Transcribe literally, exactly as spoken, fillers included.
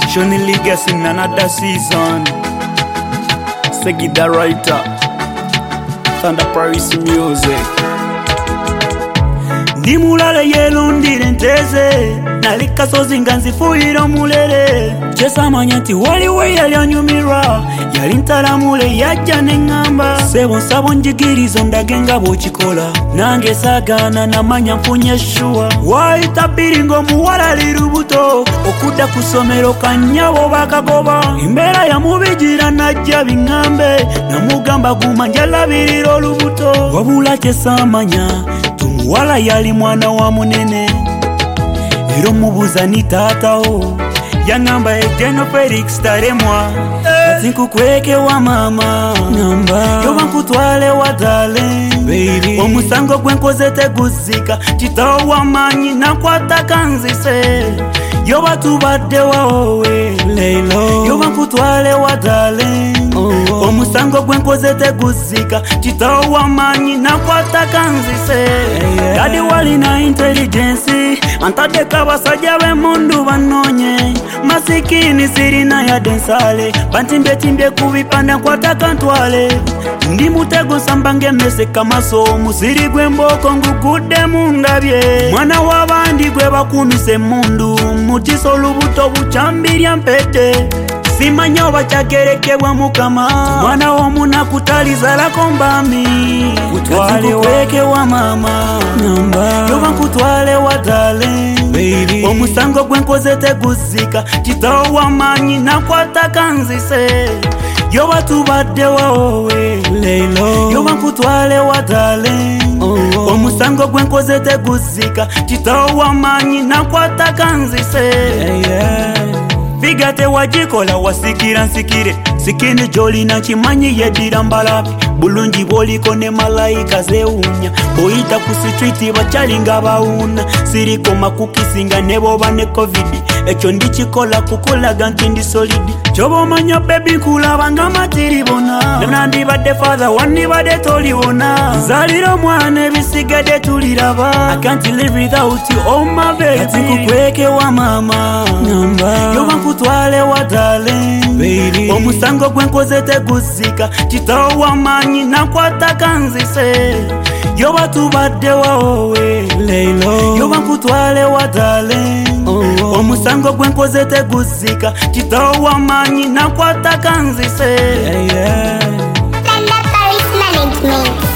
Johnny Legacy in another season. Segi the writer, Thunder Paris Music. Nimulale yelo ndire nteze, nalika sozi nganzi fuhiro mulere. Chesa manyanti wali we yali anyumira, yali ntalamule yajja nengamba. Sebo nsabo njigirizo ndagenga bochikola, nange sagana namanya mfunye shua. Waita biringo muwala lirubuto, okuda kusomero kanyabo bakagoba. Imbera ya mubijira najja bingambe, namugamba guma njala biriro lubuto. Wabula chesa manya, wala yali mwana wa munene. Ero mubuza ni tatao, yangamba Ejeno Felix taremwa. Atinku kweke wa mama Namba Yoba nkutwale wa darling baby. Omusango gwenkozete guzika, chitao wa manyi na kwata kanzise. Yoba tubade wa owe Leilo, yoba nkutwale wa darling oh, oh. Omusango gwenkozete guzika, chitao wa manyi na kwata kanzise hey, yeah. Dadi wali na intelligence, antadeka basajja be mundu banonye. Masikini sirina ya densale, bantimbe timbe kubipanda kwata kantwale. Ndi mutego sambange mese kamaso, musiri gwemboko ngukude mungabye. Mwana wabandi gwe bakumise mundu, mutiso lubuto buchambirya mpete. Simanya bachagerekebwa mukama, mwana womuna kutaliza la kombami. Kutwale weke wa mama Namba Yoba nkutwale wa darling baby. Omusango gwenkozete guzika, chitao wa manyi na kwata kanzise. Yoba tubade wa owe Leilo, yoba nkutwale wa darling oh, oh. Omusango gwenkozete guzika, chitao wa manyi na kwata kanzise hey, yeah. Figate wajikola wasikira nsikire, sikini joli na chimanyi yedira mbalapi. Bulungi boliko ne malaika zeunya, boita kusitriti bachalinga bauna. Siriko makukisinga nebo bane covid, echo ndichikola kukulaga nkindi solidi. Chobo manya baby kulabanga matiribona, nandi bade father wani bade tolibona. Zaliro mwane bisigade tuliraba, I can't live without you oh my baby. Atiku kweke wa mama Namba Yoba nkutwale wa darling baby. Omusango gwenkozete guzika, chitao wa manyi na kwata kanzise. Yoba tubade wa owe Leilo, yoba nkutwale wa darling oh, oh. Omusango gwenkozete guzika, chitao wa manyi na kwata kanzise hey, yeah. Thunder Paris Management.